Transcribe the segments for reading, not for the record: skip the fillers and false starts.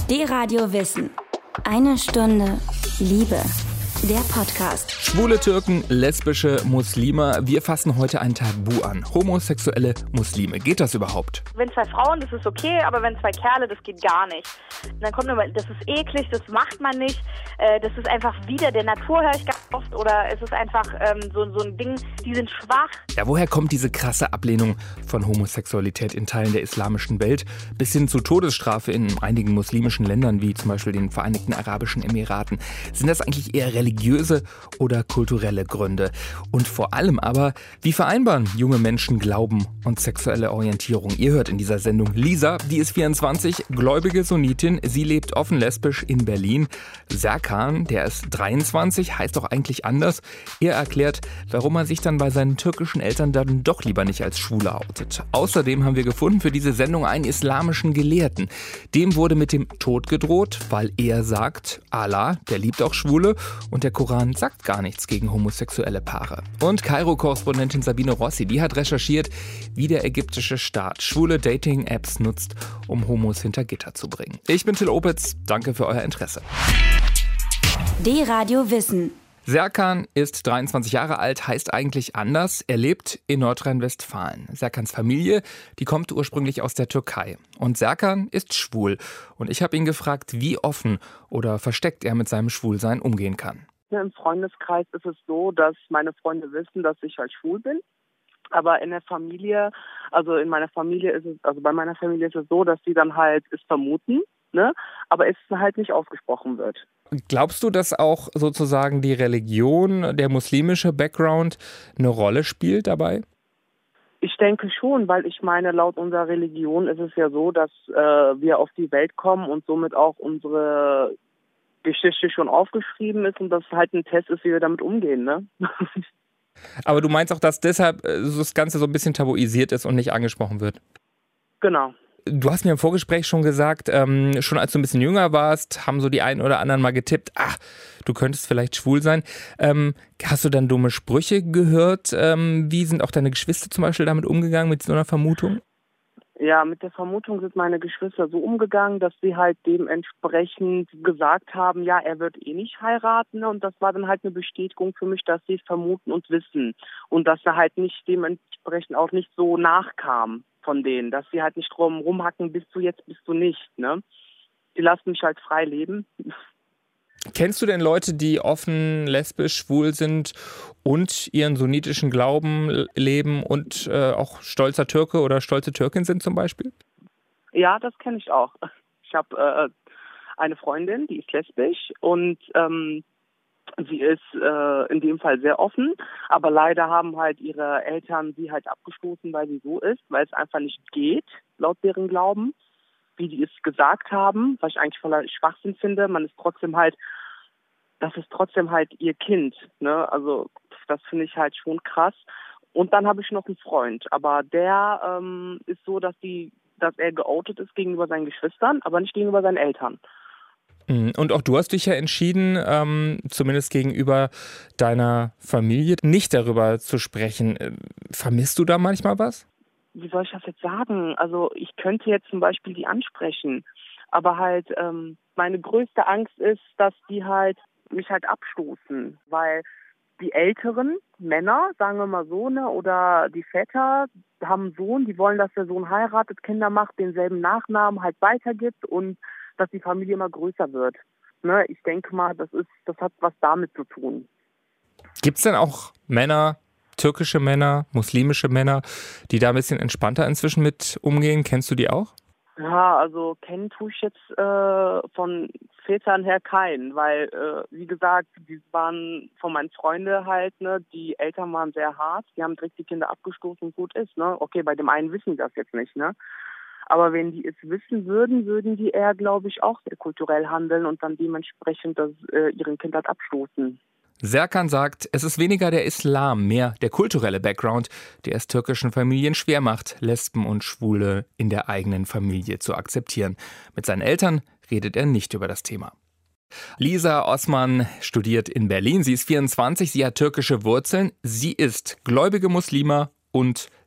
D-Radio Wissen. Eine Stunde Liebe. Der Podcast. Schwule Türken, lesbische Muslime. Wir fassen heute ein Tabu an. Homosexuelle Muslime. Geht das überhaupt? Wenn zwei Frauen, das ist okay, aber wenn zwei Kerle, das geht gar nicht. Und dann kommt immer, das ist eklig, das macht man nicht. Das ist einfach wider der Natur, höre ich ganz oft. Oder es ist einfach so ein Ding, die sind schwach. Ja, woher kommt diese krasse Ablehnung von Homosexualität in Teilen der islamischen Welt bis hin zu Todesstrafe in einigen muslimischen Ländern, wie zum Beispiel den Vereinigten Arabischen Emiraten? Sind das eigentlich eher religiöse oder kulturelle Gründe? Und vor allem aber, wie vereinbaren junge Menschen Glauben und sexuelle Orientierung? Ihr hört in dieser Sendung Lisa, die ist 24, gläubige Sunnitin. Sie lebt offen lesbisch in Berlin. Serkan, der ist 23, heißt doch eigentlich anders. Er erklärt, warum er sich dann bei seinen türkischen Eltern dann doch lieber nicht als Schwuler outet. Außerdem haben wir gefunden für diese Sendung einen islamischen Gelehrten. Dem wurde mit dem Tod gedroht, weil er sagt, Allah, der liebt auch Schwule und der Koran sagt gar nichts gegen homosexuelle Paare. Und Kairo-Korrespondentin Sabine Rossi, die hat recherchiert, wie der ägyptische Staat schwule Dating-Apps nutzt, um Homos hinter Gitter zu bringen. Ich bin Till Opitz, danke für euer Interesse. D-Radio Wissen. Serkan ist 23 Jahre alt, heißt eigentlich anders. Er lebt in Nordrhein-Westfalen. Serkans Familie, die kommt ursprünglich aus der Türkei. Und Serkan ist schwul. Und ich habe ihn gefragt, wie offen oder versteckt er mit seinem Schwulsein umgehen kann. Im Freundeskreis ist es so, dass meine Freunde wissen, dass ich halt schwul bin. Aber in der Familie, also in meiner Familie ist es, also bei meiner Familie ist es so, dass sie dann halt es vermuten, ne? Aber es halt nicht ausgesprochen wird. Glaubst du, dass auch sozusagen die Religion, der muslimische Background eine Rolle spielt dabei? Ich denke schon, weil ich meine, laut unserer Religion ist es ja so, dass wir auf die Welt kommen und somit auch unsere Geschichte schon aufgeschrieben ist und das halt ein Test ist, wie wir damit umgehen, ne? Aber du meinst auch, dass deshalb das Ganze so ein bisschen tabuisiert ist und nicht angesprochen wird? Genau. Du hast mir im Vorgespräch schon gesagt, schon als du ein bisschen jünger warst, haben so die einen oder anderen mal getippt, ach, du könntest vielleicht schwul sein. Hast du dann dumme Sprüche gehört? Wie sind auch deine Geschwister zum Beispiel damit umgegangen, mit so einer Vermutung? Ja, mit der Vermutung sind meine Geschwister so umgegangen, dass sie halt dementsprechend gesagt haben, ja, er wird eh nicht heiraten. Und das war dann halt eine Bestätigung für mich, dass sie es vermuten und wissen. Und dass er halt nicht dementsprechend auch nicht so nachkam von denen. Dass sie halt nicht drum rumhacken, bist du jetzt, bist du nicht, ne? Die lassen mich halt frei leben. Kennst du denn Leute, die offen, lesbisch, schwul sind und ihren sunnitischen Glauben leben und auch stolzer Türke oder stolze Türkin sind zum Beispiel? Ja, das kenne ich auch. Ich habe eine Freundin, die ist lesbisch und sie ist in dem Fall sehr offen, aber leider haben halt ihre Eltern sie halt abgestoßen, weil sie so ist, weil es einfach nicht geht, laut deren Glauben, wie die es gesagt haben, was ich eigentlich voller Schwachsinn finde. Man ist trotzdem halt, das ist trotzdem halt ihr Kind, ne? Also das finde ich halt schon krass. Und dann habe ich noch einen Freund, aber der ist so, dass er geoutet ist gegenüber seinen Geschwistern, aber nicht gegenüber seinen Eltern. Und auch du hast dich ja entschieden, zumindest gegenüber deiner Familie, nicht darüber zu sprechen. Vermisst du da manchmal was? Wie soll ich das jetzt sagen? Also ich könnte jetzt zum Beispiel die ansprechen, aber halt meine größte Angst ist, dass die halt mich halt abstoßen, weil die älteren Männer, sagen wir mal so, ne, oder die Väter haben einen Sohn, die wollen, dass der Sohn heiratet, Kinder macht, denselben Nachnamen halt weitergibt und dass die Familie immer größer wird. Ne, ich denke mal, das hat was damit zu tun. Gibt es denn auch Männer, türkische Männer, muslimische Männer, die da ein bisschen entspannter inzwischen mit umgehen? Kennst du die auch? Ja, also kennen tue ich jetzt von Vätern her keinen, weil, wie gesagt, die waren von meinen Freunden halt, ne, die Eltern waren sehr hart, die haben direkt die Kinder abgestoßen und gut ist, ne. Okay, bei dem einen wissen die das jetzt nicht, ne. Aber wenn die es wissen würden, würden die eher, glaube ich, auch sehr kulturell handeln und dann dementsprechend ihren Kind halt abstoßen. Serkan sagt, es ist weniger der Islam, mehr der kulturelle Background, der es türkischen Familien schwer macht, Lesben und Schwule in der eigenen Familie zu akzeptieren. Mit seinen Eltern redet er nicht über das Thema. Lisa Osman studiert in Berlin. Sie ist 24, sie hat türkische Wurzeln. Sie ist gläubige Muslima und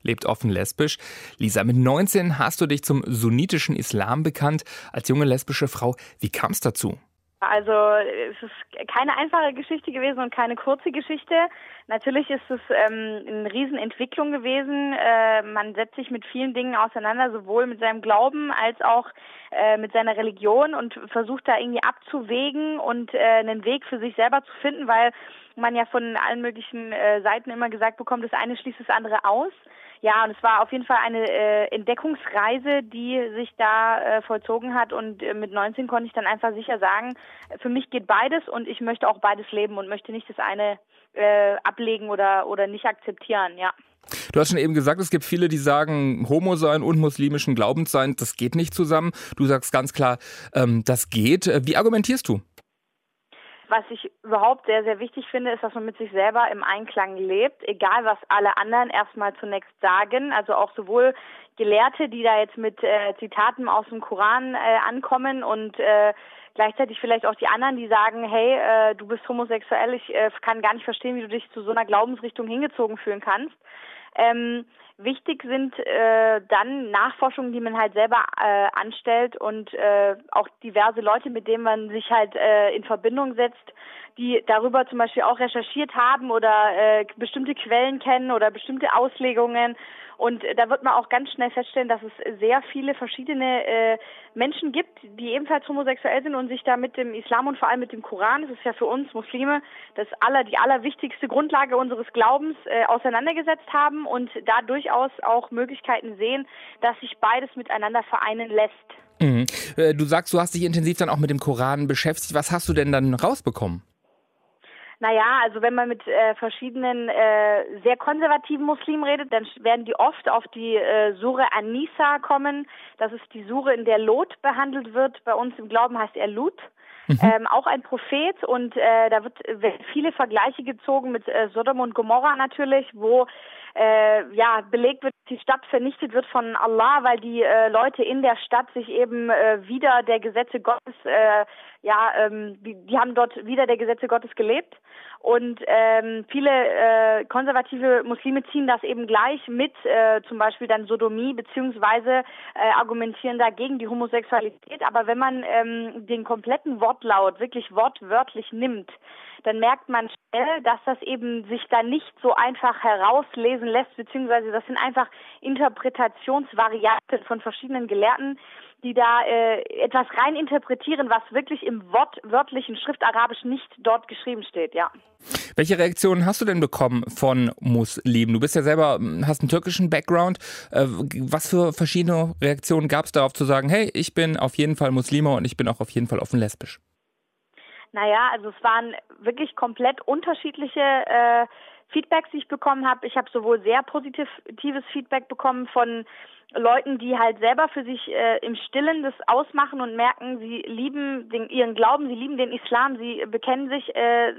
lebt offen lesbisch. Lisa, mit 19 hast du dich zum sunnitischen Islam bekannt, als junge lesbische Frau. Wie kam es dazu? Also es ist keine einfache Geschichte gewesen und keine kurze Geschichte. Natürlich ist es eine Riesenentwicklung gewesen. Man setzt sich mit vielen Dingen auseinander, sowohl mit seinem Glauben als auch mit seiner Religion und versucht da irgendwie abzuwägen und einen Weg für sich selber zu finden, weil man ja von allen möglichen Seiten immer gesagt bekommt, das eine schließt das andere aus. Ja, und es war auf jeden Fall eine Entdeckungsreise, die sich da vollzogen hat und mit 19 konnte ich dann einfach sicher sagen, für mich geht beides und ich möchte auch beides leben und möchte nicht das eine ablegen oder nicht akzeptieren, ja. Du hast schon eben gesagt, es gibt viele, die sagen, Homo sein und muslimischen Glaubens sein, das geht nicht zusammen. Du sagst ganz klar, das geht. Wie argumentierst du? Was ich überhaupt sehr, sehr wichtig finde, ist, dass man mit sich selber im Einklang lebt, egal was alle anderen erstmal zunächst sagen. Also auch sowohl Gelehrte, die da jetzt mit Zitaten aus dem Koran ankommen und gleichzeitig vielleicht auch die anderen, die sagen, hey, du bist homosexuell, ich kann gar nicht verstehen, wie du dich zu so einer Glaubensrichtung hingezogen fühlen kannst. Wichtig sind dann Nachforschungen, die man halt selber anstellt und auch diverse Leute, mit denen man sich halt in Verbindung setzt, die darüber zum Beispiel auch recherchiert haben oder bestimmte Quellen kennen oder bestimmte Auslegungen. Und da wird man auch ganz schnell feststellen, dass es sehr viele verschiedene Menschen gibt, die ebenfalls homosexuell sind und sich da mit dem Islam und vor allem mit dem Koran, das ist ja für uns Muslime die allerwichtigste Grundlage unseres Glaubens, auseinandergesetzt haben und da durchaus auch Möglichkeiten sehen, dass sich beides miteinander vereinen lässt. Mhm. Du sagst, du hast dich intensiv dann auch mit dem Koran beschäftigt. Was hast du denn dann rausbekommen? Naja, also wenn man mit verschiedenen sehr konservativen Muslimen redet, dann werden die oft auf die Sure An-Nisa kommen. Das ist die Sure, in der Lot behandelt wird. Bei uns im Glauben heißt er Lut. Auch ein Prophet und da wird viele Vergleiche gezogen mit Sodom und Gomorra natürlich, wo belegt wird, die Stadt vernichtet wird von Allah, weil die Leute in der Stadt sich eben wider der Gesetze Gottes, die haben dort wider der Gesetze Gottes gelebt. Und viele konservative Muslime ziehen das eben gleich mit, zum Beispiel dann Sodomie, beziehungsweise argumentieren dagegen die Homosexualität. Aber wenn man den kompletten Wortlaut wirklich wortwörtlich nimmt, dann merkt man schnell, dass das eben sich da nicht so einfach herauslesen lässt, beziehungsweise das sind einfach Interpretationsvarianten von verschiedenen Gelehrten, die da etwas rein interpretieren, was wirklich im wortwörtlichen Schriftarabisch nicht dort geschrieben steht, ja. Welche Reaktionen hast du denn bekommen von Muslimen? Du bist ja selber, hast einen türkischen Background. Was für verschiedene Reaktionen gab es darauf zu sagen, hey, ich bin auf jeden Fall Muslime und ich bin auch auf jeden Fall offen lesbisch? Naja, also es waren wirklich komplett unterschiedliche Feedbacks, die ich bekommen habe. Ich habe sowohl sehr positives Feedback bekommen von Leuten, die halt selber für sich im Stillen das ausmachen und merken, sie lieben ihren Glauben, sie lieben den Islam, sie bekennen sich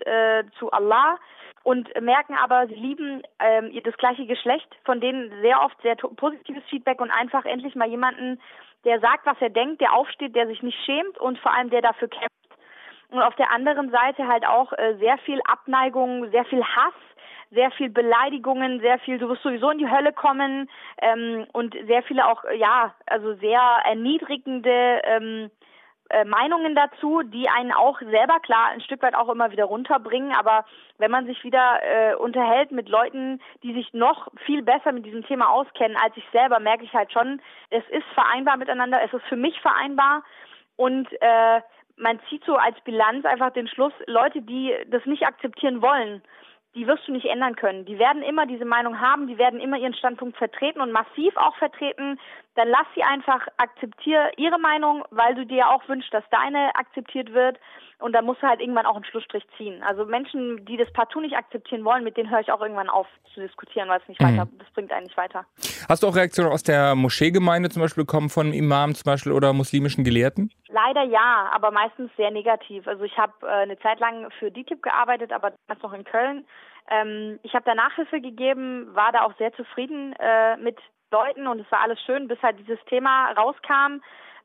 zu Allah und merken aber, sie lieben das gleiche Geschlecht, von denen sehr oft sehr positives Feedback und einfach endlich mal jemanden, der sagt, was er denkt, der aufsteht, der sich nicht schämt und vor allem der dafür kämpft. Und auf der anderen Seite halt auch sehr viel Abneigung, sehr viel Hass, sehr viel Beleidigungen, sehr viel, du wirst sowieso in die Hölle kommen und sehr viele auch, sehr erniedrigende Meinungen dazu, die einen auch selber, klar, ein Stück weit auch immer wieder runterbringen. Aber wenn man sich wieder unterhält mit Leuten, die sich noch viel besser mit diesem Thema auskennen als ich selber, merke ich halt schon, es ist vereinbar miteinander, es ist für mich vereinbar und man zieht so als Bilanz einfach den Schluss, Leute, die das nicht akzeptieren wollen, die wirst du nicht ändern können. Die werden immer diese Meinung haben, die werden immer ihren Standpunkt vertreten und massiv auch vertreten. Dann lass sie einfach, akzeptiere ihre Meinung, weil du dir auch wünschst, dass deine akzeptiert wird. Und da musst du halt irgendwann auch einen Schlussstrich ziehen. Also Menschen, die das partout nicht akzeptieren wollen, mit denen höre ich auch irgendwann auf zu diskutieren, weil es nicht weiter, das bringt einen nicht weiter. Hast du auch Reaktionen aus der Moscheegemeinde zum Beispiel bekommen, von Imam zum Beispiel oder muslimischen Gelehrten? Leider ja, aber meistens sehr negativ. Also ich habe eine Zeit lang für DİTİB gearbeitet, aber damals noch in Köln. Ich habe da Nachhilfe gegeben, war da auch sehr zufrieden mit Leuten und es war alles schön, bis halt dieses Thema rauskam,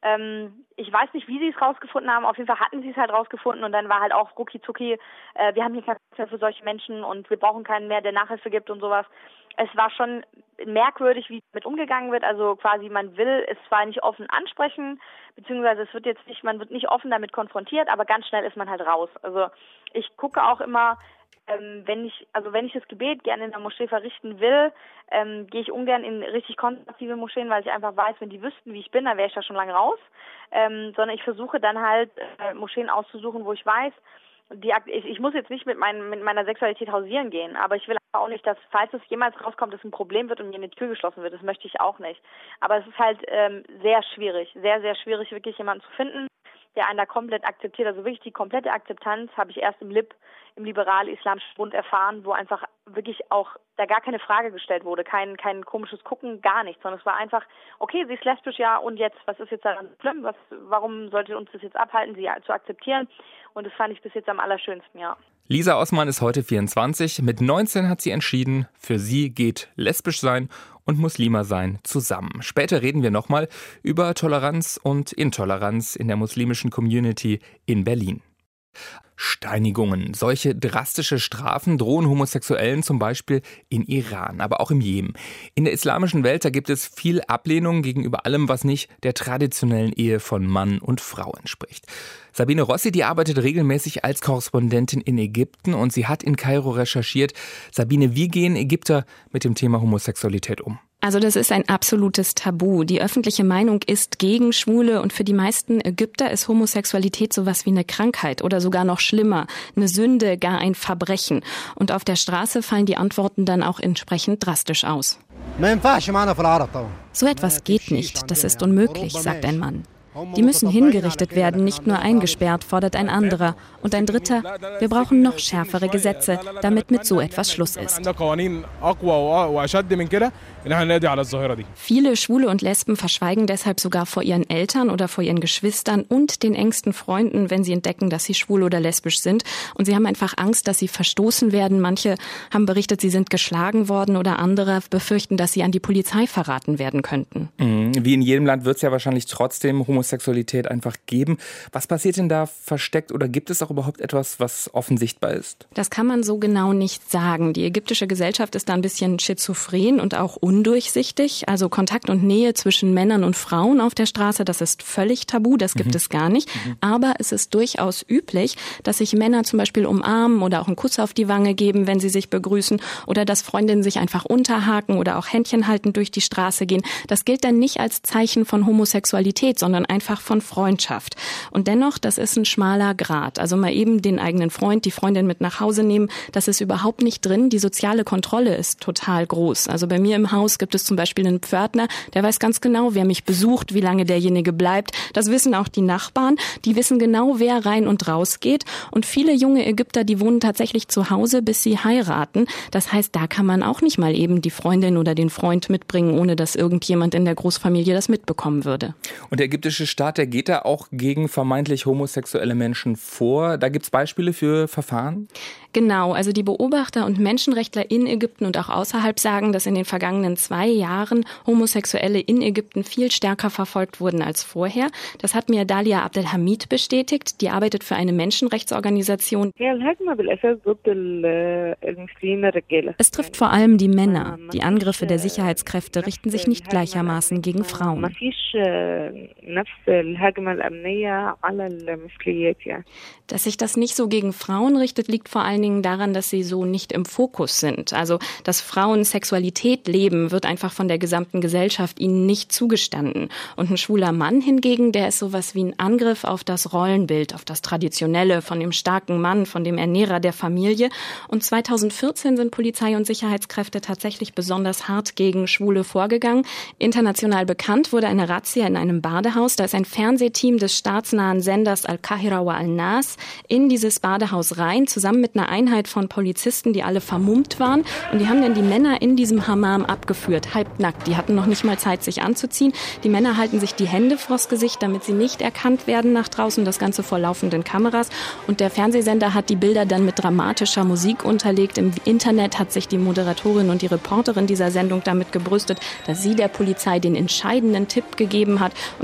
Ich weiß nicht, wie sie es rausgefunden haben. Auf jeden Fall hatten sie es halt rausgefunden und dann war halt auch rucki zucki, wir haben hier keinen Platz mehr für solche Menschen und wir brauchen keinen mehr, der Nachhilfe gibt und sowas. Es war schon merkwürdig, wie damit umgegangen wird. Also quasi, man will es zwar nicht offen ansprechen, beziehungsweise man wird nicht offen damit konfrontiert, aber ganz schnell ist man halt raus. Also ich gucke auch immer, wenn ich das Gebet gerne in der Moschee verrichten will, gehe ich ungern in richtig konservative Moscheen, weil ich einfach weiß, wenn die wüssten, wie ich bin, dann wäre ich da schon lange raus. Sondern ich versuche dann halt Moscheen auszusuchen, wo ich weiß, ich muss jetzt nicht mit meiner Sexualität hausieren gehen, aber ich will auch nicht, dass, falls es jemals rauskommt, es ein Problem wird und mir eine Tür geschlossen wird. Das möchte ich auch nicht. Aber es ist halt sehr schwierig, sehr, sehr schwierig, wirklich jemanden zu finden, der einen da komplett akzeptiert. Also wirklich die komplette Akzeptanz habe ich erst im Liberal-Islamischen Bund erfahren, wo einfach wirklich auch da gar keine Frage gestellt wurde, kein komisches Gucken, gar nichts, sondern es war einfach, okay, sie ist lesbisch, ja, und jetzt, was ist jetzt daran schlimm, warum sollte uns das jetzt abhalten, sie zu akzeptieren? Und das fand ich bis jetzt am allerschönsten, ja. Lisa Osman ist heute 24. Mit 19 hat sie entschieden, für sie geht lesbisch sein und Muslima sein zusammen. Später reden wir nochmal über Toleranz und Intoleranz in der muslimischen Community in Berlin. Steinigungen. Solche drastische Strafen drohen Homosexuellen zum Beispiel in Iran, aber auch im Jemen. In der islamischen Welt, da gibt es viel Ablehnung gegenüber allem, was nicht der traditionellen Ehe von Mann und Frau entspricht. Sabine Rossi, die arbeitet regelmäßig als Korrespondentin in Ägypten und sie hat in Kairo recherchiert. Sabine, wie gehen Ägypter mit dem Thema Homosexualität um? Also das ist ein absolutes Tabu. Die öffentliche Meinung ist gegen Schwule und für die meisten Ägypter ist Homosexualität sowas wie eine Krankheit oder sogar noch schlimmer, eine Sünde, gar ein Verbrechen. Und auf der Straße fallen die Antworten dann auch entsprechend drastisch aus. So etwas geht nicht, das ist unmöglich, sagt ein Mann. Die müssen hingerichtet werden, nicht nur eingesperrt, fordert ein anderer. Und ein dritter, wir brauchen noch schärfere Gesetze, damit mit so etwas Schluss ist. Viele Schwule und Lesben verschweigen deshalb sogar vor ihren Eltern oder vor ihren Geschwistern und den engsten Freunden, wenn sie entdecken, dass sie schwul oder lesbisch sind. Und sie haben einfach Angst, dass sie verstoßen werden. Manche haben berichtet, sie sind geschlagen worden oder andere befürchten, dass sie an die Polizei verraten werden könnten. Wie in jedem Land wird es ja wahrscheinlich trotzdem Homosexualität einfach geben. Was passiert denn da versteckt oder gibt es auch überhaupt etwas, was offen sichtbar ist? Das kann man so genau nicht sagen. Die ägyptische Gesellschaft ist da ein bisschen schizophren und auch undurchsichtig. Also Kontakt und Nähe zwischen Männern und Frauen auf der Straße, das ist völlig tabu, das gibt es gar nicht. Aber es ist durchaus üblich, dass sich Männer zum Beispiel umarmen oder auch einen Kuss auf die Wange geben, wenn sie sich begrüßen oder dass Freundinnen sich einfach unterhaken oder auch Händchen halten durch die Straße gehen. Das gilt dann nicht als Zeichen von Homosexualität, sondern einfach von Freundschaft. Und dennoch, das ist ein schmaler Grat. Also mal eben den eigenen Freund, die Freundin mit nach Hause nehmen, das ist überhaupt nicht drin. Die soziale Kontrolle ist total groß. Also bei mir im Haus gibt es zum Beispiel einen Pförtner, der weiß ganz genau, wer mich besucht, wie lange derjenige bleibt. Das wissen auch die Nachbarn. Die wissen genau, wer rein und raus geht. Und viele junge Ägypter, die wohnen tatsächlich zu Hause, bis sie heiraten. Das heißt, da kann man auch nicht mal eben die Freundin oder den Freund mitbringen, ohne dass irgendjemand in der Großfamilie das mitbekommen würde. Und der ägyptische Staat, der geht da auch gegen vermeintlich homosexuelle Menschen vor. Da gibt es Beispiele für Verfahren? Genau, also die Beobachter und Menschenrechtler in Ägypten und auch außerhalb sagen, dass in den vergangenen 2 Jahren Homosexuelle in Ägypten viel stärker verfolgt wurden als vorher. Das hat mir Dalia Abdelhamid bestätigt. Die arbeitet für eine Menschenrechtsorganisation. Es trifft vor allem die Männer. Die Angriffe der Sicherheitskräfte richten sich nicht gleichermaßen gegen Frauen. Dass sich das nicht so gegen Frauen richtet, liegt vor allen Dingen daran, dass sie so nicht im Fokus sind. Also, dass Frauen Sexualität leben, wird einfach von der gesamten Gesellschaft ihnen nicht zugestanden. Und ein schwuler Mann hingegen, der ist sowas wie ein Angriff auf das Rollenbild, auf das Traditionelle, von dem starken Mann, von dem Ernährer der Familie. Und 2014 sind Polizei und Sicherheitskräfte tatsächlich besonders hart gegen Schwule vorgegangen. International bekannt wurde eine Razzia in einem Badehaus. Da ist ein Fernsehteam des staatsnahen Senders Al-Qahira wa Al-Nas in dieses Badehaus rein, zusammen mit einer Einheit von Polizisten, die alle vermummt waren. Und die haben dann die Männer in diesem Hammam abgeführt, halbnackt. Die hatten noch nicht mal Zeit, sich anzuziehen. Die Männer halten sich die Hände vors Gesicht, damit sie nicht erkannt werden nach draußen. Das Ganze vor laufenden Kameras. Und der Fernsehsender hat die Bilder dann mit dramatischer Musik unterlegt. Im Internet hat sich die Moderatorin und die Reporterin dieser Sendung damit gebrüstet, dass sie der Polizei den entscheidenden Tipp gegeben hat. Und sie sagt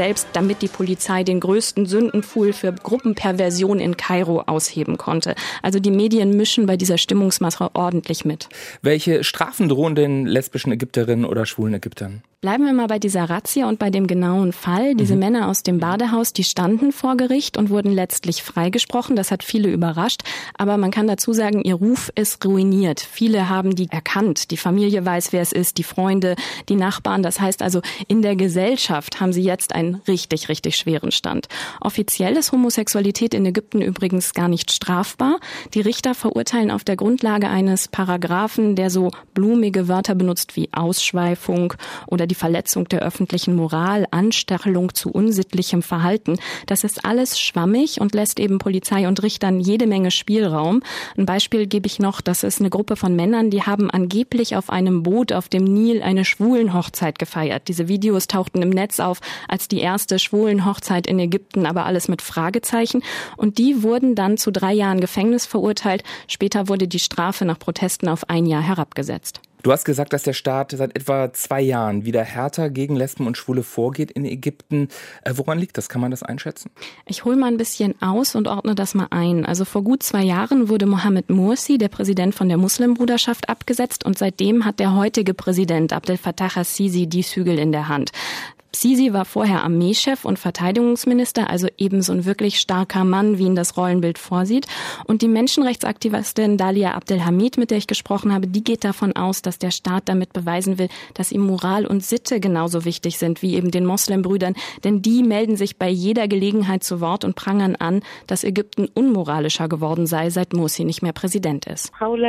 selbst, damit die Polizei den größten Sündenpfuhl für Gruppenperversion in Kairo ausheben konnte. Also die Medien mischen bei dieser Stimmungsmache ordentlich mit. Welche Strafen drohen den lesbischen Ägypterinnen oder schwulen Ägyptern? Bleiben wir mal bei dieser Razzia und bei dem genauen Fall. Diese Männer aus dem Badehaus, die standen vor Gericht und wurden letztlich freigesprochen. Das hat viele überrascht. Aber man kann dazu sagen, ihr Ruf ist ruiniert. Viele haben die erkannt. Die Familie weiß, wer es ist, die Freunde, die Nachbarn. Das heißt also, in der Gesellschaft haben sie jetzt einen richtig, richtig schweren Stand. Offiziell ist Homosexualität in Ägypten übrigens gar nicht strafbar. Die Richter verurteilen auf der Grundlage eines Paragraphen, der so blumige Wörter benutzt wie Ausschweifung oder die Verletzung der öffentlichen Moral, Anstachelung zu unsittlichem Verhalten. Das ist alles schwammig und lässt eben Polizei und Richtern jede Menge Spielraum. Ein Beispiel gebe ich noch, das ist eine Gruppe von Männern, die haben angeblich auf einem Boot auf dem Nil eine Schwulenhochzeit gefeiert. Diese Videos tauchten im Netz auf als die erste Schwulenhochzeit in Ägypten, aber alles mit Fragezeichen. Und die wurden dann zu 3 Jahren Gefängnis verurteilt. Später wurde die Strafe nach Protesten auf 1 Jahr herabgesetzt. Du hast gesagt, dass der Staat seit etwa 2 Jahren wieder härter gegen Lesben und Schwule vorgeht in Ägypten. Woran liegt das? Kann man das einschätzen? Ich hole mal ein bisschen aus und ordne das mal ein. Also vor gut 2 Jahren wurde Mohamed Morsi, der Präsident von der Muslimbruderschaft, abgesetzt und seitdem hat der heutige Präsident Abdel Fattah al-Sisi die Zügel in der Hand. Sisi war vorher Armeechef und Verteidigungsminister, also eben so ein wirklich starker Mann, wie ihn das Rollenbild vorsieht. Und die Menschenrechtsaktivistin Dalia Abdelhamid, mit der ich gesprochen habe, die geht davon aus, dass der Staat damit beweisen will, dass ihm Moral und Sitte genauso wichtig sind wie eben den Moslembrüdern. Denn die melden sich bei jeder Gelegenheit zu Wort und prangern an, dass Ägypten unmoralischer geworden sei, seit Morsi nicht mehr Präsident ist.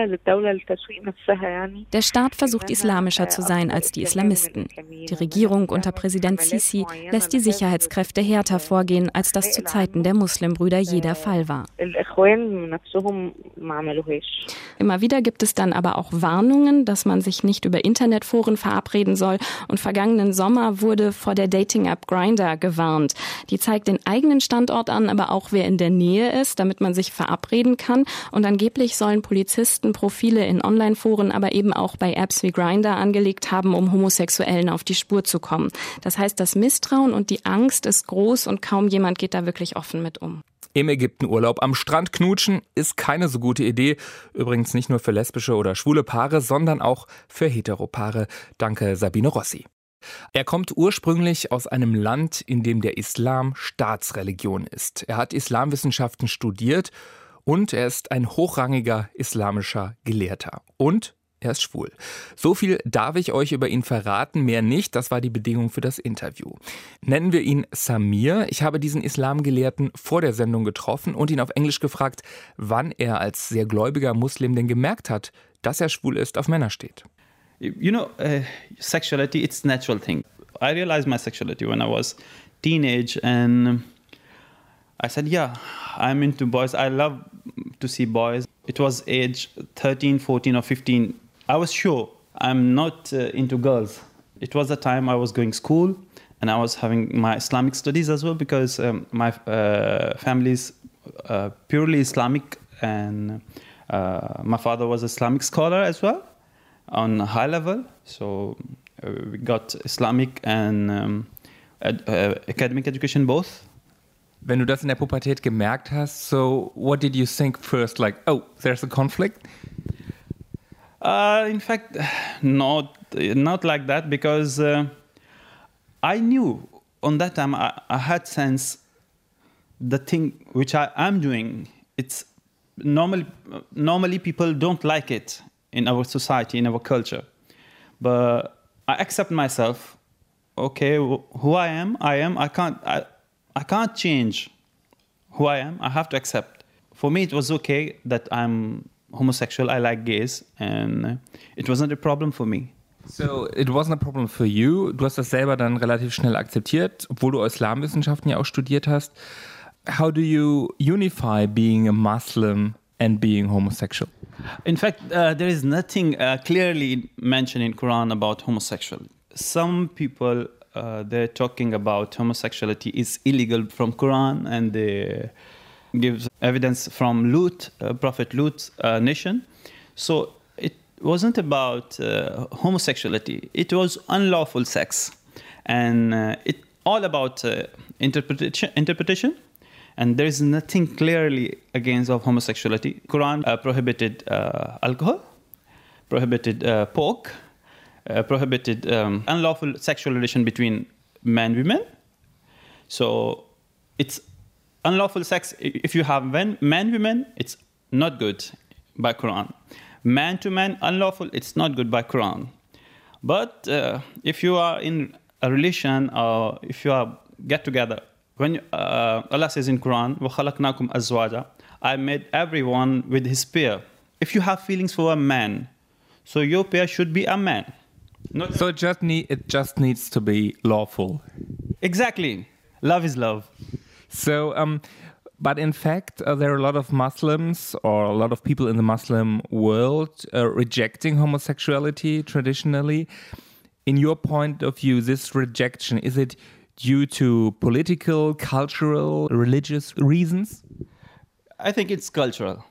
Der Staat versucht islamischer zu sein als die Islamisten. Die Regierung unter Präsident Sisi lässt die Sicherheitskräfte härter vorgehen, als das zu Zeiten der Muslimbrüder jeder Fall war. Immer wieder gibt es dann aber auch Warnungen, dass man sich nicht über Internetforen verabreden soll. Und vergangenen Sommer wurde vor der Dating-App Grindr gewarnt. Die zeigt den eigenen Standort an, aber auch wer in der Nähe ist, damit man sich verabreden kann. Und angeblich sollen Polizisten Profile in Online-Foren, aber eben auch bei Apps wie Grindr angelegt haben, um Homosexuellen auf die Spur zu kommen. Das heißt, das Misstrauen und die Angst ist groß und kaum jemand geht da wirklich offen mit um. Im Ägypten Urlaub am Strand knutschen ist keine so gute Idee. Übrigens nicht nur für lesbische oder schwule Paare, sondern auch für Heteropaare. Danke, Sabine Rossi. Er kommt ursprünglich aus einem Land, in dem der Islam Staatsreligion ist. Er hat Islamwissenschaften studiert und er ist ein hochrangiger islamischer Gelehrter. Und er ist schwul. So viel darf ich euch über ihn verraten, mehr nicht. Das war die Bedingung für das Interview. Nennen wir ihn Samir. Ich habe diesen Islamgelehrten vor der Sendung getroffen und ihn auf Englisch gefragt, wann er als sehr gläubiger Muslim denn gemerkt hat, dass er schwul ist, auf Männer steht. You know, sexuality, it's a natural thing. I realized my sexuality when I was teenage and I said, yeah, I'm into boys. I love to see boys. It was age 13, 14 or 15. I was sure I'm not into girls. It was the time I was going to school and I was having my Islamic studies as well because my family is purely Islamic and my father was an Islamic scholar as well on a high level. So we got Islamic and academic education both. Wenn du das in der Pubertät gemerkt hast, so what did you think first? Like, oh, there's a conflict? In fact, not like that because I knew on that time I had sense the thing which I am doing. It's normally people don't like it in our society, in our culture, but I accept myself. Okay, who I am. I can't change who I am. I have to accept. For me, it was okay that I'm homosexual. I like gays, and it wasn't a problem for me. So, it wasn't a problem for you. Du hast das selber dann relativ schnell akzeptiert, obwohl du Islamwissenschaften ja auch studiert hast. How do you unify being a Muslim and being homosexual? In fact, there is nothing clearly mentioned in Quran about homosexual. Some people they're talking about homosexuality is illegal from Quran, and they give evidence from Lut, Prophet Lut's nation. So it wasn't about homosexuality. It was unlawful sex, and all about interpretation. And there is nothing clearly against of homosexuality. Quran prohibited alcohol, prohibited pork, prohibited unlawful sexual relation between men and women. So it's unlawful sex. If you have man women, it's not good by Quran. Man to man, unlawful, it's not good by Quran. But if you are in a relation or if you are get together, when Allah says in Quran, وَخَلَقْنَاكُمْ أَزْوَاجًا, I made everyone with his pair. If you have feelings for a man, so your pair should be a man. So it just needs to be lawful. Exactly. Love is love. So, but in fact, there are a lot of Muslims or a lot of people in the Muslim world rejecting homosexuality traditionally. In your point of view, this rejection, is it due to political, cultural, religious reasons? I think it's cultural.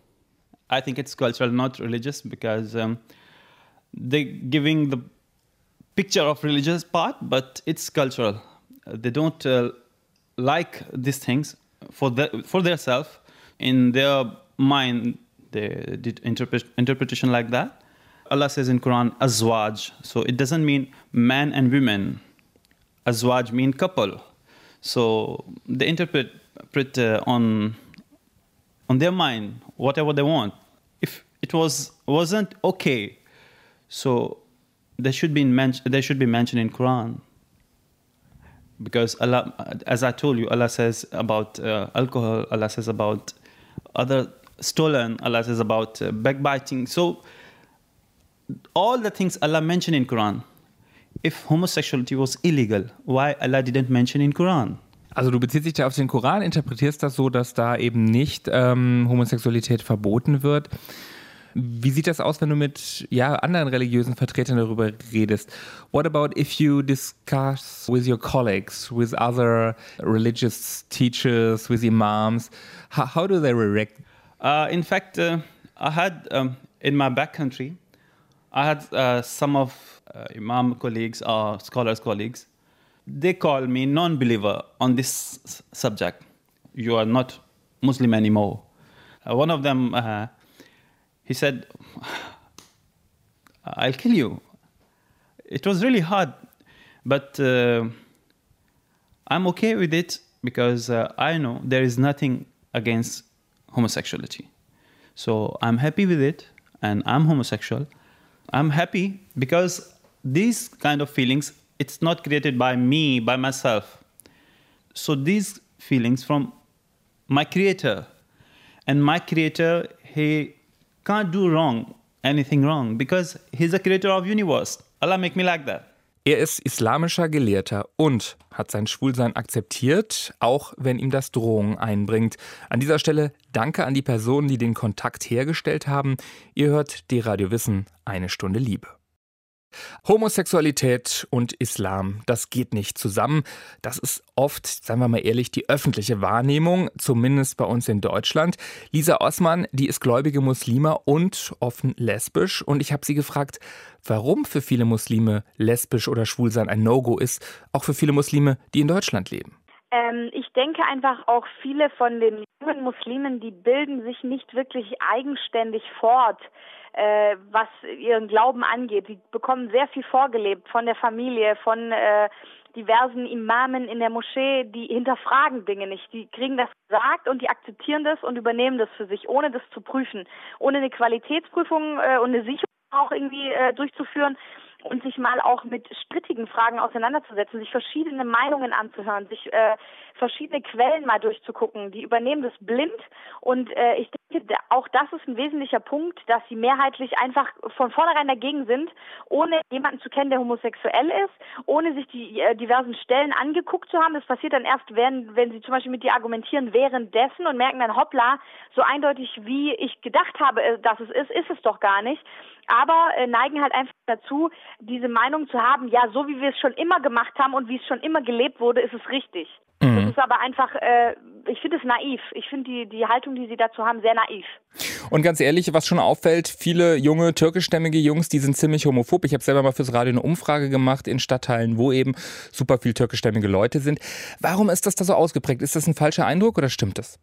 Not religious, because they're giving the picture of religious part, but it's cultural. They don't like these things for themselves. In their mind, they did interpretation like that. Allah says in Quran, azwaj. So it doesn't mean man and women. Azwaj mean couple. So they interpret on their mind whatever they want. If it wasn't okay, so they should be mentioned in Quran. Because Allah, as I told you, Allah says about alcohol, Allah says about other stolen, Allah says about backbiting. So all the things Allah mentioned in Quran. If homosexuality was illegal, why Allah didn't mention in Quran? Also du beziehst dich da auf den Koran, interpretierst das so, dass da eben nicht Homosexualität verboten wird. Wie sieht das aus, wenn du mit anderen religiösen Vertretern darüber redest? What about if you discuss with your colleagues, with other religious teachers, with imams? How do they react? In fact, I had in my back country, I had some of Imam colleagues or scholars colleagues. They call me non-believer on this subject. You are not Muslim anymore. One of them, he said, I'll kill you. It was really hard, but I'm okay with it because I know there is nothing against homosexuality. So I'm happy with it, and I'm homosexual. I'm happy because these kind of feelings, it's not created by me, by myself. So these feelings from my creator. And my creator, he can't do anything wrong, because he's the creator of universe. Allah make me like that. Er ist islamischer Gelehrter und hat sein Schwulsein akzeptiert, auch wenn ihm das Drohungen einbringt. An dieser Stelle danke an die Personen, die den Kontakt hergestellt haben. Ihr hört die Radio Wissen, eine Stunde Liebe. Homosexualität und Islam, das geht nicht zusammen. Das ist oft, seien wir mal ehrlich, die öffentliche Wahrnehmung, zumindest bei uns in Deutschland. Lisa Osman, die ist gläubige Muslima und offen lesbisch. Und ich habe sie gefragt, warum für viele Muslime lesbisch oder schwul sein ein No-Go ist, auch für viele Muslime, die in Deutschland leben. Ich denke einfach auch viele von den jungen Muslimen, die bilden sich nicht wirklich eigenständig fort, was ihren Glauben angeht. Sie bekommen sehr viel vorgelebt von der Familie, von diversen Imamen in der Moschee, die hinterfragen Dinge nicht. Die kriegen das gesagt und die akzeptieren das und übernehmen das für sich, ohne das zu prüfen, ohne eine Qualitätsprüfung und eine Sicherung auch irgendwie durchzuführen. Und sich mal auch mit strittigen Fragen auseinanderzusetzen, sich verschiedene Meinungen anzuhören, sich verschiedene Quellen mal durchzugucken. Die übernehmen das blind und ich denke, auch das ist ein wesentlicher Punkt, dass sie mehrheitlich einfach von vornherein dagegen sind, ohne jemanden zu kennen, der homosexuell ist, ohne sich die diversen Stellen angeguckt zu haben. Das passiert dann erst, wenn sie zum Beispiel mit dir argumentieren währenddessen und merken dann, hoppla, so eindeutig wie ich gedacht habe, dass es ist es doch gar nicht. Aber neigen halt einfach dazu, diese Meinung zu haben, ja, so wie wir es schon immer gemacht haben und wie es schon immer gelebt wurde, ist es richtig. Das ist aber einfach ich finde es naiv. Ich finde die Haltung, die sie dazu haben, sehr naiv. Und ganz ehrlich, was schon auffällt, viele junge türkischstämmige Jungs, die sind ziemlich homophob. Ich habe selber mal fürs Radio eine Umfrage gemacht in Stadtteilen, wo eben super viel türkischstämmige Leute sind. Warum ist das da so ausgeprägt? Ist das ein falscher Eindruck oder stimmt das?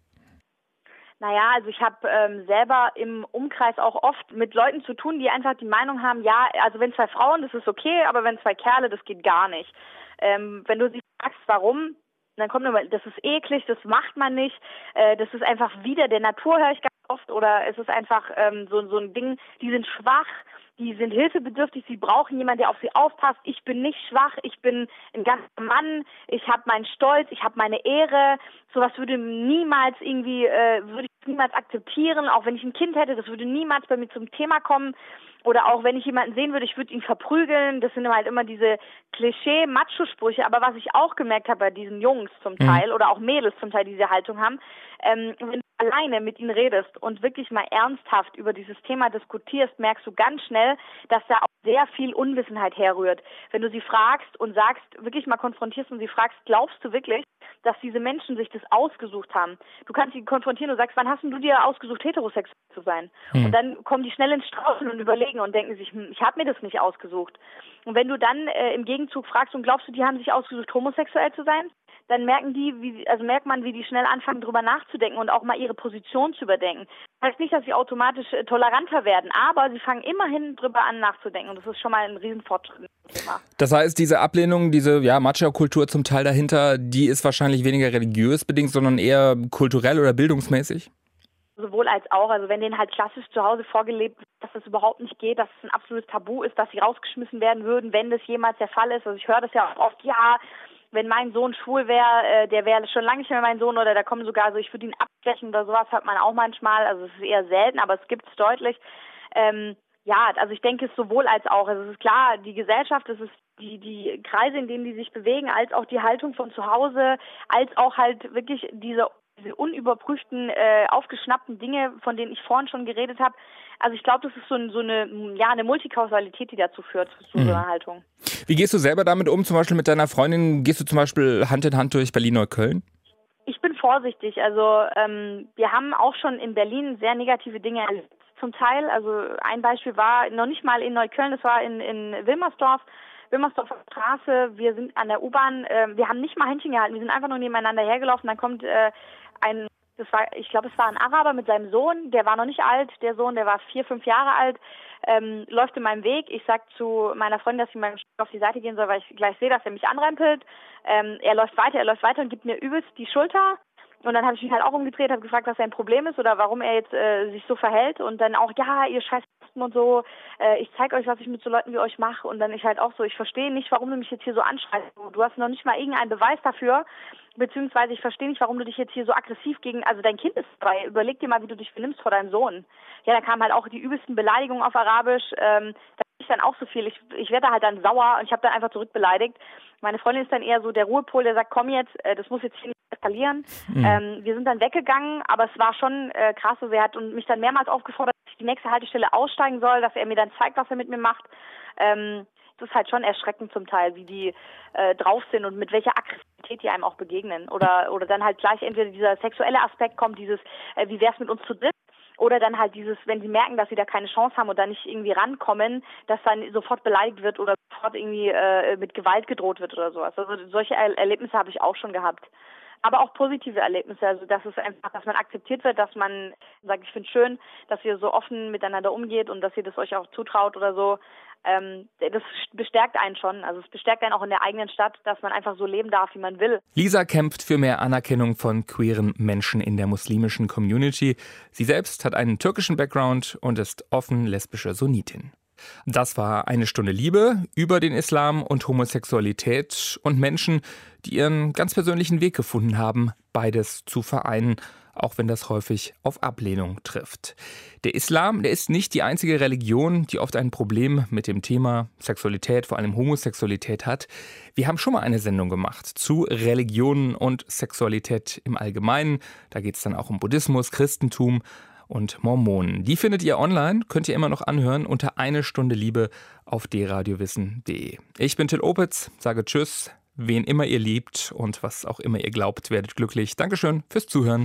Naja, also ich habe selber im Umkreis auch oft mit Leuten zu tun, die einfach die Meinung haben, ja, also wenn 2 Frauen, das ist okay, aber wenn 2 Kerle, das geht gar nicht. Wenn du sie fragst, warum, dann kommt immer, das ist eklig, das macht man nicht, das ist einfach wider der Natur, höre ich ganz oft, oder es ist einfach so ein Ding, die sind schwach, die sind hilfebedürftig, sie brauchen jemanden, der auf sie aufpasst. Ich bin nicht schwach, ich bin ein ganzer Mann, ich habe meinen Stolz, ich habe meine Ehre. Sowas würde niemals würde ich niemals akzeptieren, auch wenn ich ein Kind hätte, das würde niemals bei mir zum Thema kommen. Oder auch wenn ich jemanden sehen würde, ich würde ihn verprügeln. Das sind halt immer diese Klischee-Macho-Sprüche. Aber was ich auch gemerkt habe bei diesen Jungs zum Teil oder auch Mädels zum Teil, die diese Haltung haben, wenn du alleine mit ihnen redest und wirklich mal ernsthaft über dieses Thema diskutierst, merkst du ganz schnell, dass da auch sehr viel Unwissenheit herrührt. Wenn du sie fragst und sagst, wirklich mal konfrontierst und sie fragst, glaubst du wirklich, dass diese Menschen sich das ausgesucht haben? Du kannst sie konfrontieren und sagst, wann hast denn du dir ausgesucht, heterosexuell zu sein? Und dann kommen die schnell ins Straucheln und überlegen und denken sich, ich habe mir das nicht ausgesucht. Und wenn du dann im Gegenzug fragst und glaubst du, die haben sich ausgesucht, homosexuell zu sein, dann merkt man, wie die schnell anfangen, drüber nachzudenken und auch mal ihre Position zu überdenken. Das heißt nicht, dass sie automatisch toleranter werden, aber sie fangen immerhin drüber an nachzudenken und das ist schon mal ein Riesenfortschritt. Das heißt, diese Ablehnung, diese Macho-Kultur zum Teil dahinter, die ist wahrscheinlich weniger religiös bedingt, sondern eher kulturell oder bildungsmäßig? Sowohl als auch, also wenn denen halt klassisch zu Hause vorgelebt wird, dass das überhaupt nicht geht, dass es ein absolutes Tabu ist, dass sie rausgeschmissen werden würden, wenn das jemals der Fall ist. Also ich höre das ja auch oft, ja, wenn mein Sohn schwul wäre, der wäre schon lange nicht mehr mein Sohn oder da kommen sogar so, ich würde ihn abstechen oder sowas, hört man auch manchmal. Also es ist eher selten, aber es gibt es deutlich. Also ich denke es sowohl als auch. Also es ist klar, die Gesellschaft, es ist die Kreise, in denen die sich bewegen, als auch die Haltung von zu Hause, als auch halt wirklich diese unüberprüften, aufgeschnappten Dinge, von denen ich vorhin schon geredet habe. Also ich glaube, das ist so eine Multikausalität, die dazu führt, zu so einer Haltung. Wie gehst du selber damit um, zum Beispiel mit deiner Freundin? Gehst du zum Beispiel Hand in Hand durch Berlin-Neukölln? Ich bin vorsichtig. Also wir haben auch schon in Berlin sehr negative Dinge erlebt zum Teil. Also ein Beispiel war noch nicht mal in Neukölln, das war in Wilmersdorfer Straße. Wir sind an der U-Bahn, wir haben nicht mal Händchen gehalten, wir sind einfach nur nebeneinander hergelaufen. Dann kommt ich glaube, es war ein Araber mit seinem Sohn, der war noch nicht alt, der Sohn, der war 4, 5 Jahre alt, läuft in meinem Weg. Ich sag zu meiner Freundin, dass sie mal auf die Seite gehen soll, weil ich gleich sehe, dass er mich anrempelt. Er läuft weiter und gibt mir übelst die Schulter. Und dann habe ich mich halt auch umgedreht, habe gefragt, was sein Problem ist oder warum er jetzt sich so verhält. Und dann auch, ja, ihr scheiß und so, ich zeige euch, was ich mit so Leuten wie euch mache. Und dann ich halt auch so, ich verstehe nicht, warum du mich jetzt hier so anschreist. Du hast noch nicht mal irgendeinen Beweis dafür, beziehungsweise ich verstehe nicht, warum du dich jetzt hier so aggressiv also dein Kind ist dabei. Überleg dir mal, wie du dich benimmst vor deinem Sohn. Ja, da kamen halt auch die übelsten Beleidigungen auf Arabisch. Da ist dann auch so viel. Ich werde halt dann sauer und ich habe dann einfach zurückbeleidigt. Meine Freundin ist dann eher so der Ruhepol, der sagt, komm jetzt, das muss jetzt hier nicht eskalieren. Wir sind dann weggegangen, aber es war schon krass. Also er hat mich dann mehrmals aufgefordert, dass ich die nächste Haltestelle aussteigen soll, dass er mir dann zeigt, was er mit mir macht. Das ist halt schon erschreckend zum Teil, wie die drauf sind und mit welcher Aggressivität die einem auch begegnen. Oder dann halt gleich entweder dieser sexuelle Aspekt kommt, dieses, wie wär's mit uns zu dritt? Oder dann halt dieses, wenn sie merken, dass sie da keine Chance haben und da nicht irgendwie rankommen, dass dann sofort beleidigt wird oder sofort irgendwie mit Gewalt gedroht wird oder sowas. Also solche Erlebnisse habe ich auch schon gehabt. Aber auch positive Erlebnisse, also dass es einfach, dass man akzeptiert wird, dass man sagt, ich finde es schön, dass ihr so offen miteinander umgeht und dass ihr das euch auch zutraut oder so. Das bestärkt einen schon, also es bestärkt einen auch in der eigenen Stadt, dass man einfach so leben darf, wie man will. Lisa kämpft für mehr Anerkennung von queeren Menschen in der muslimischen Community. Sie selbst hat einen türkischen Background und ist offen lesbische Sunnitin. Das war eine Stunde Liebe über den Islam und Homosexualität und Menschen, die ihren ganz persönlichen Weg gefunden haben, beides zu vereinen, auch wenn das häufig auf Ablehnung trifft. Der Islam, der ist nicht die einzige Religion, die oft ein Problem mit dem Thema Sexualität, vor allem Homosexualität hat. Wir haben schon mal eine Sendung gemacht zu Religionen und Sexualität im Allgemeinen. Da geht es dann auch um Buddhismus, Christentum und Mormonen. Die findet ihr online, könnt ihr immer noch anhören unter 1 Stunde Liebe auf drradiowissen.de. Ich bin Till Opitz, sage Tschüss. wen immer ihr liebt und was auch immer ihr glaubt, werdet glücklich. Dankeschön fürs Zuhören.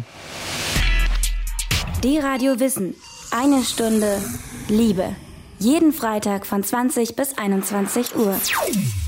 Die Radio Wissen. 1 Stunde Liebe. Jeden Freitag von 20 bis 21 Uhr.